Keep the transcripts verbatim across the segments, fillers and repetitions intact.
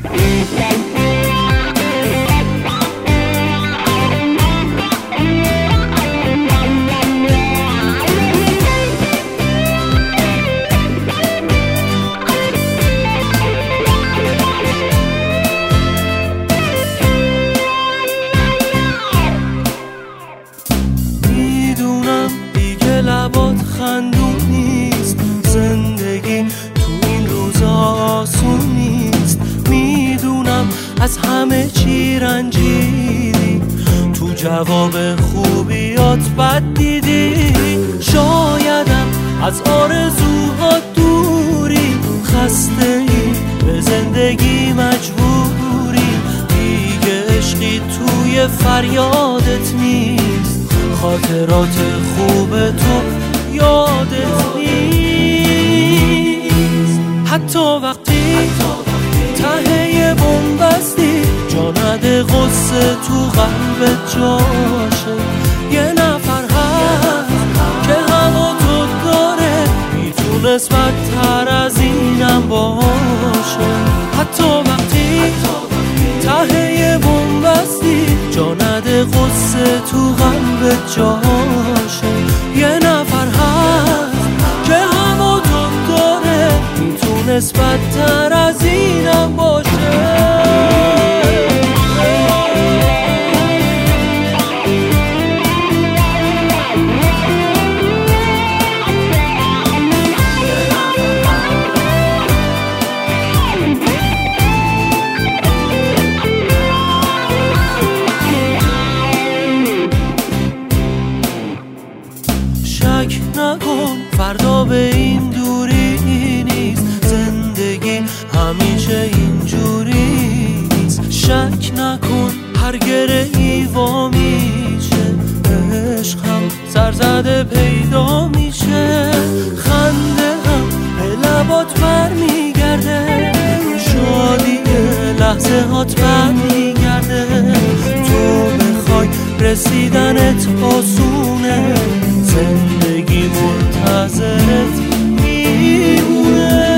لبات خندون نیست، زندگی تو این روزا آسون نیست. میدونم از همه چی رنجیدی، تو جواب خوبیات بد دیدی. شایدم از آرزوها دوری، خسته ای به زندگی مجبوری. دیگه عشقی توی فریادت نیست، خاطرات خوب تو یادت نیست. حتی وقتی ته بنبستی، جا نده غصه تو قلبت جاشه. یه نفر هست که هوا تو داره، میتونست بدتر از اینم باشه. حتی وقتی ته بنبستی، جا نده غصه تو قلبت جاشه. یه نفر هست که هوا تو داره، میتونست بدتر از اینم باشه. شک نکن فردا به این دوری نیست، زندگی همیشه اینجوری نیست. شک نکن هر گره ای وا میشه، عشق هم سرزده پیدا میشه. خنده هم به لبات بر میگرده، شادی لحظه هات بر میگرده. تو بخوای رسیدنت آسونه، زندگی منتظرت میمونه.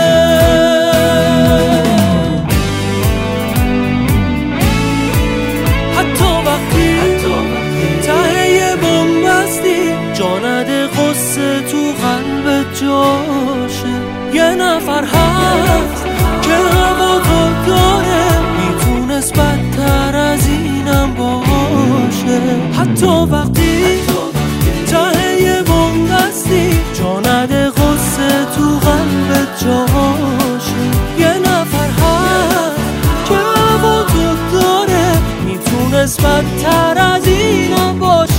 حتی وقتی ته بنبستی، جا نده غصه تو قلبت جاشه. یه نفر هست که هوا تو داره، میتونست بدتر از اینم باشه. حتی وقتی ته بنبستی، جا نده غصه تو قلبت جاشه. یه نفر هست که هوا تو داره، میتونست بدتر از اینم باشه.